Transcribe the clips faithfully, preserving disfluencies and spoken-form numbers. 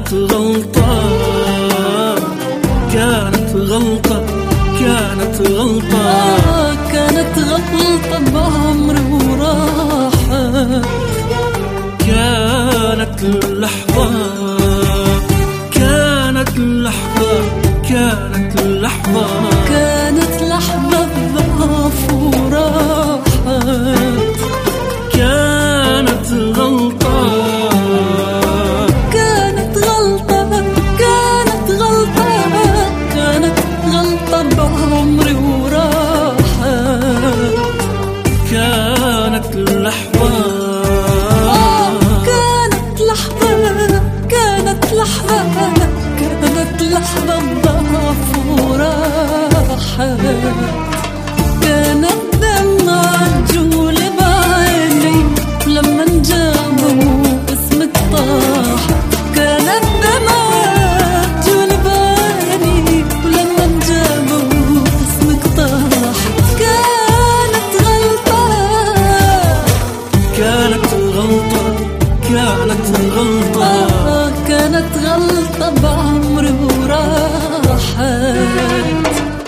كانت غلطة كانت غلطة كانت غلطة كانت غلطة بعمري وراحت. كانت اللحظة كانت اللحظة كانت اللحظة كانت لحظة ضعف وراحت. كانت غلطة كانت غلطة كانت غلطة كانت غلطة بعمري وراحت. كانت اللحظة كانت لحظة كانت لحظة كانت لحظة ضعف وراحت. كانت دمع جول بعيني لما انجابوا اسمك طاح. كانت دمع جول بعيني ولما انجابوا اسمك طاح. كانت غلطة كانت غلطة كانت غلطة كانت غلطة بعمري وراحت.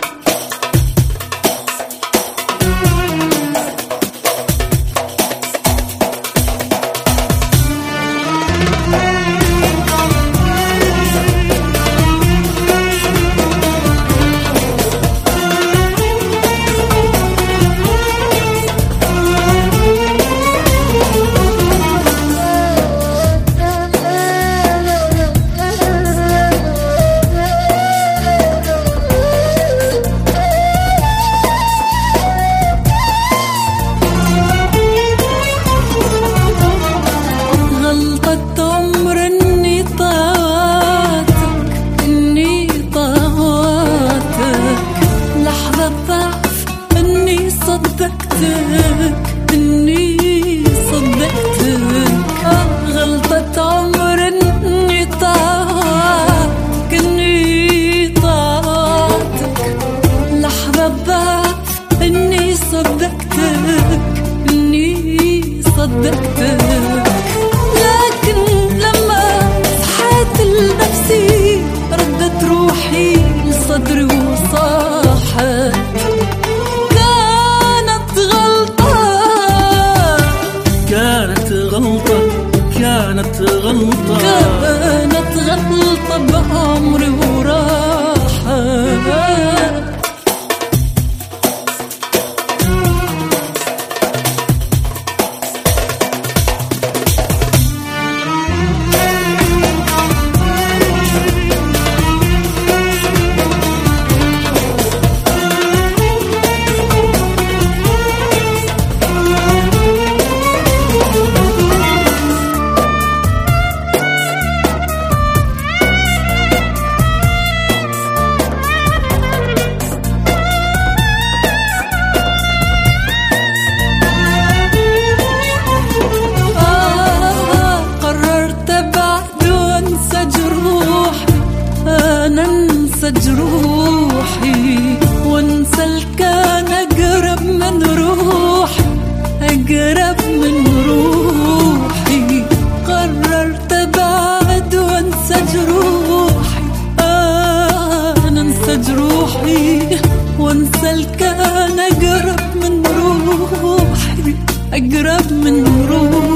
إني صدقتك غلطة عمر إني طاعتك. إني طاعتك لحظة ضعف إني صدقتك. إني صدقتك لكن لما صحيت لنفسي ردت روحي لصدري وصاحت. كانت غلطة كانت غلطة كانت غلطة بعمري وراحت. انسى جروحي وانسى الكان اقرب من روحي اقرب من روحي. قررت ابعد وانسى جروحي انا انسى جروحي وانسى الكان اقرب من روحي اقرب من روحي.